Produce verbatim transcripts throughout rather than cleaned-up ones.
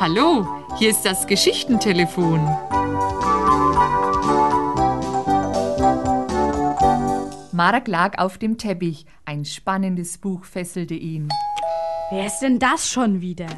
Hallo, hier ist das Geschichtentelefon. Mark lag auf dem Teppich. Ein spannendes Buch fesselte ihn. Wer ist denn das schon wieder?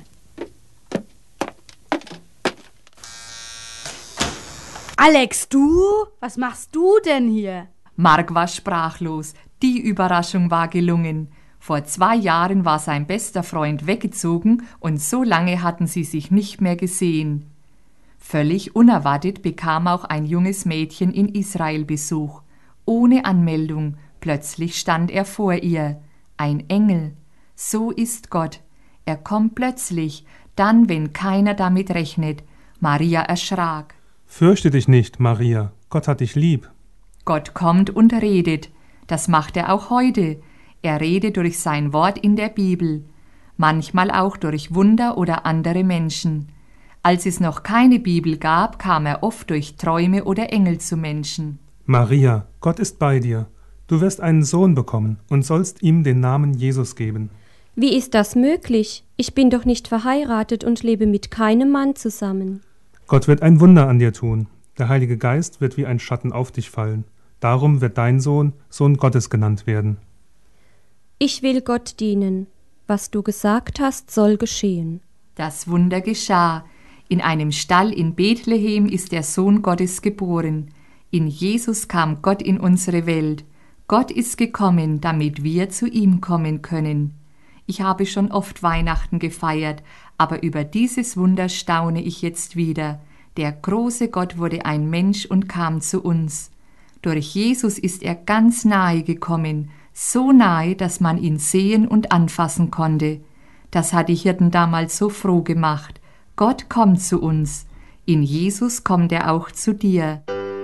Alex, du? Was machst du denn hier? Mark war sprachlos. Die Überraschung war gelungen. Vor zwei Jahren war sein bester Freund weggezogen und so lange hatten sie sich nicht mehr gesehen. Völlig unerwartet bekam auch ein junges Mädchen in Israel Besuch. Ohne Anmeldung. Plötzlich stand er vor ihr. Ein Engel. So ist Gott. Er kommt plötzlich, dann, wenn keiner damit rechnet. Maria erschrak. Fürchte dich nicht, Maria. Gott hat dich lieb. Gott kommt und redet. Das macht er auch heute. Er redet durch sein Wort in der Bibel. Manchmal auch durch Wunder oder andere Menschen. Als es noch keine Bibel gab, kam er oft durch Träume oder Engel zu Menschen. Maria, Gott ist bei dir. Du wirst einen Sohn bekommen und sollst ihm den Namen Jesus geben. Wie ist das möglich? Ich bin doch nicht verheiratet und lebe mit keinem Mann zusammen. Gott wird ein Wunder an dir tun. Der Heilige Geist wird wie ein Schatten auf dich fallen. Darum wird dein Sohn Sohn Gottes genannt werden. Ich will Gott dienen. Was du gesagt hast, soll geschehen. Das Wunder geschah. In einem Stall in Bethlehem ist der Sohn Gottes geboren. In Jesus kam Gott in unsere Welt. Gott ist gekommen, damit wir zu ihm kommen können. Ich habe schon oft Weihnachten gefeiert, aber über dieses Wunder staune ich jetzt wieder. Der große Gott wurde ein Mensch und kam zu uns. Durch Jesus ist er ganz nahe gekommen, so nahe, dass man ihn sehen und anfassen konnte. Das hat die Hirten damals so froh gemacht. Gott kommt zu uns. In Jesus kommt er auch zu dir.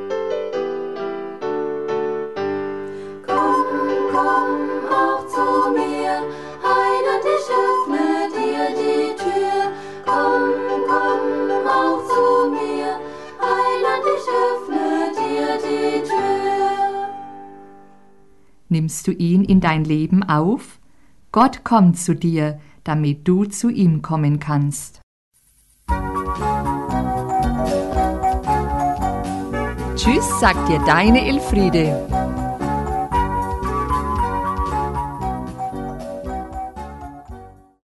Nimmst du ihn in dein Leben auf? Gott kommt zu dir, damit du zu ihm kommen kannst. Tschüss, sagt dir deine Elfriede.